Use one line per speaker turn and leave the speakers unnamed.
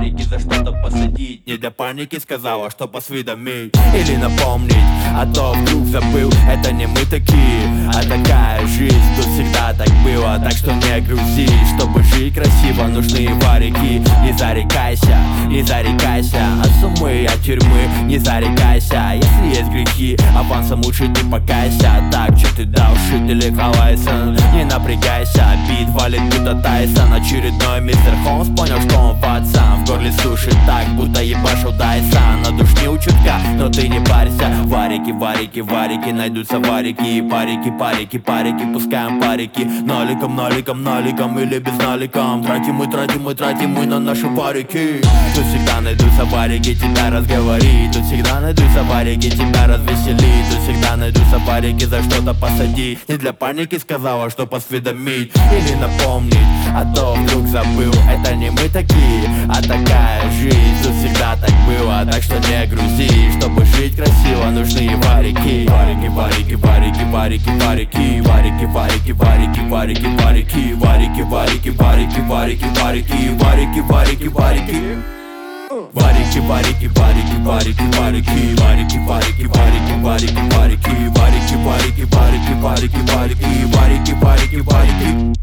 варики за что-то посадить.
Не для паники сказала, что посведомить или напомнить, а то вдруг забыл. Это не мы такие, а такая жизнь. Тут всегда так было, так что не грузи. Чтобы жить красиво, нужны варики. Не зарекайся, не зарекайся от суммы, от тюрьмы. Не зарекайся, если есть грехи, авансом лучше не покайся. Так, что ты дал, шит или Халайсон? Не напрягайся, бит валит будто Тайсон. Очередной мистер Холмс понял, что он пацан. В горле сушит так, будто ебашил Дайсон. Надушнил чутка, но ты не парься. Варики, варики, варики, найдутся варики. Парики, парики, парики, пускаем парики. Ноликом, ноликом, ноликом или без наликом. Тратим мы на наши варики. Тут всегда найдутся варики, тебя разговорить. Тут всегда найдутся варики, тебя развеселить. Тут всегда найдутся варики, за что-то посадить. Не для паники сказала, что посведомить или напомнить, а то вдруг забыл. Это не мы такие, а такая жизнь. Тут всегда так было, так что не грузи. Чтобы жить красиво, нужны варики. Варики, варики, варики, варики, варики. Варики, варики, варики, варики, варики. Варики, варики, варики, варики, варики. Варики, варики, варики. Варики, варики, варики, варики, варики. Варики, варики, варики, варики, варики. Варики, варики, варики, варики, варики. Варики, варики, варики.